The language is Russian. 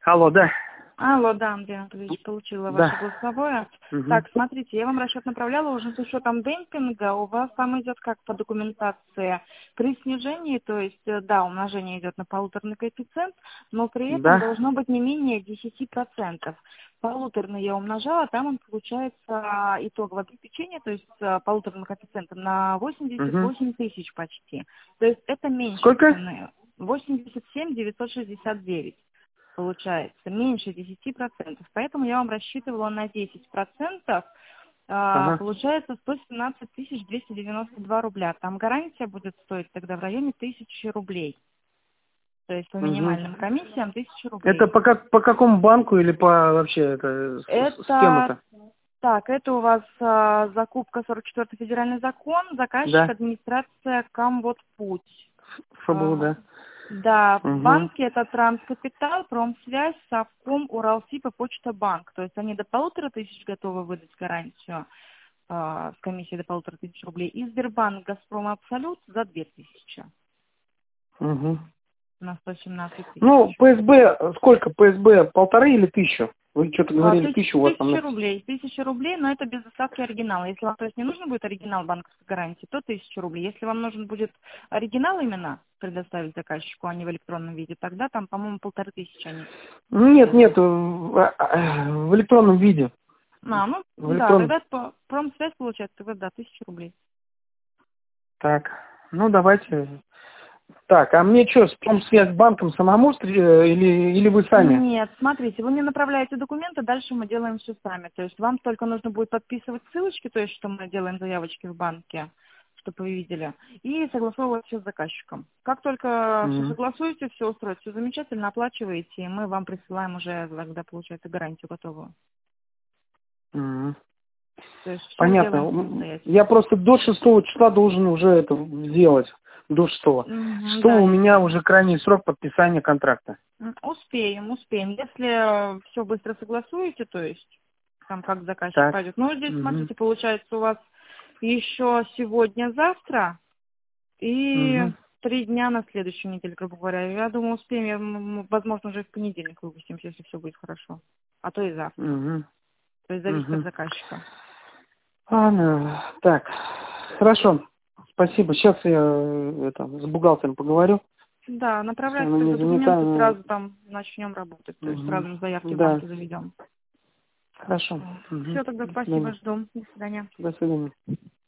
Алло, да. Алло, да, Андрей Анатольевич, получила ваше Да. голосовое. Угу. Так, смотрите, я вам расчет направляла уже с учетом демпинга. У вас там идет как по документации при снижении, то есть, да, умножение идет на полуторный коэффициент, но при этом Да. должно быть не менее 10%. Полуторный я умножала, там он получается итоговое обеспечение, то есть полуторным коэффициентом на Угу. 88 тысяч почти. То есть это меньше Сколько? цены. 87 969. Получается, меньше 10%. Поэтому я вам рассчитывала на 10%. Ага. Получается 117 292 рубля. Там гарантия будет стоить тогда в районе 1000 рублей. То есть по Угу. минимальным комиссиям 1000 Это рублей. по какому банку или по вообще это с кем Это это? так, это у вас закупка 44-й федеральный закон, заказчик, Да. администрация Камвод-Путь. ФБУ, да. Да, Угу. банки это Транскапитал, Промсвязь, Совком, Уралсиб и Почта Банк. То есть они до 1500 готовы выдать гарантию с комиссией до 1500 рублей. И Сбербанк, Газпром Абсолют за 2000 Угу. на 117 Ну, тысяч. ПСБ, сколько? ПСБ 1500 или 1000? Вы что-то говорили, 1000 у вас там 1000 написано. рублей. 1000 рублей, но это без доставки оригинала. Если вам, то есть, не нужен будет оригинал банковской гарантии, то 1000 рублей. Если вам нужен будет оригинал именно предоставить заказчику, а не в электронном виде, тогда там, по-моему, 1500 они Нет, требуют. нет, в электронном виде. Ну, В да, электронном. тогда по промсвязь получается, тогда да, 1000 рублей. Так, ну давайте. Так, а мне что, с промсвязь с банком самому или вы сами? Нет, смотрите, вы мне направляете документы, дальше мы делаем все сами. То есть вам только нужно будет подписывать ссылочки, то есть что мы делаем заявочки в банке, чтобы вы видели, и согласовывать все с заказчиком. Как только все Мгм. согласуете, все устроите, все замечательно, оплачиваете, и мы вам присылаем уже, когда получаете гарантию готовую. Мгм. То есть все Понятно. делаем самостоятельно. Я просто до 6 числа должен уже это сделать. До 6. Мгм, 6 да, у я меня вижу. уже крайний срок подписания контракта. Успеем, успеем. Если все быстро согласуете, то есть там как заказчик Так. пойдет. Ну, здесь, Угу. смотрите, получается у вас еще сегодня-завтра и Угу. 3 дня на следующей неделе, грубо говоря. Я думаю, успеем, возможно, уже в понедельник выпустимся, если все будет хорошо. А то и завтра. Угу. То есть зависит от Угу. заказчика. Ладно. Так. Хорошо. Спасибо. Сейчас я с бухгалтером поговорю. Да, Если направляйте она не тогда занята. документы, сразу там начнем работать. То есть Угу. сразу заявки в Да. банке заведем. Хорошо. Угу. Все, тогда До спасибо, свидания. жду. До свидания. До свидания.